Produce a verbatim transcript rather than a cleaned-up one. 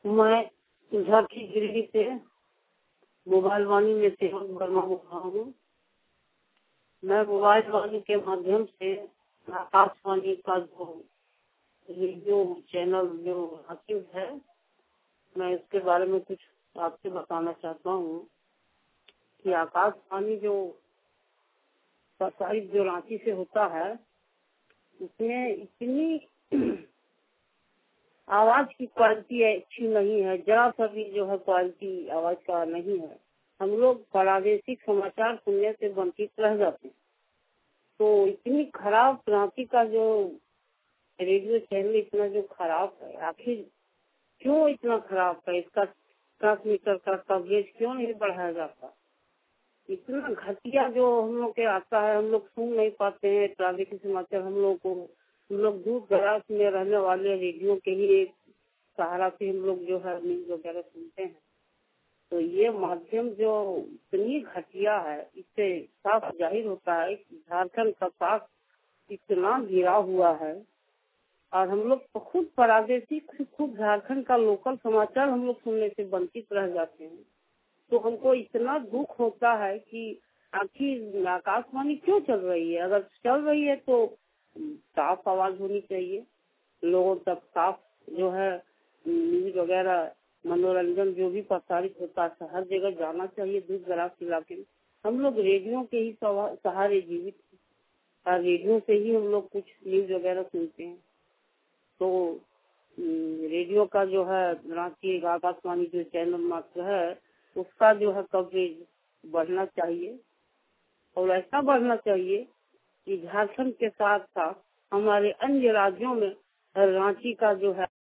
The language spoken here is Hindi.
मैं झांसी गिरिडीह से मोबाइल वाणी में सेवन वर्मा बोल रहा हूँ। मैं मोबाइल वाणी के माध्यम से आकाशवाणी का जो रेडियो चैनल जो हासिल है, मैं इसके बारे में कुछ आपसे बताना चाहता हूँ कि आकाशवाणी जो प्रसारित जो रांची से होता है, उसमें इतनी आवाज की क्वालिटी अच्छी नहीं है, जरा सा भी जो है क्वालिटी आवाज का नहीं है। हम लोग प्रादेशिक समाचार सुनने से वंचित रह जाते हैं। तो इतनी खराब रांची का जो रेडियो चैनल इतना जो खराब है, आखिर क्यों इतना खराब है? इसका ट्रांसमीटर का कवरेज क्यों नहीं बढ़ाया जाता? इतना घटिया जो हम लोग के आता है, हम लोग सुन नहीं पाते हैं प्रादेशिक समाचार। हम लोग को हम लोग दूर दराज में रहने वाले रेडियो के ही सहारा से हम लोग जो है न्यूज वगैरह सुनते हैं। तो ये माध्यम जो इतनी घटिया है, इससे साफ जाहिर होता है कि झारखंड का साफ इतना गिरा हुआ है। और हम लोग खुद प्रादेशिक खुद झारखंड का लोकल समाचार हम लोग सुनने से वंचित रह जाते हैं। तो हमको इतना दुख होता है कि आखिर आकाशवाणी क्यों चल रही है? अगर चल रही है तो साफ आवाज होनी चाहिए, लोगों तक साफ जो है न्यूज वगैरह मनोरंजन जो भी प्रसारित होता है हर जगह जाना चाहिए। दूर दराज इलाके में हम लोग रेडियो के ही सहारे जीवित और रेडियो से ही हम लोग कुछ न्यूज वगैरह सुनते हैं। तो रेडियो का जो है रांची आकाशवाणी जो चैनल मात्र है, उसका जो है कवरेज बढ़ना चाहिए और ऐसा बढ़ना चाहिए कि झारखंड के साथ साथ हमारे अन्य राज्यों में रांची का जो है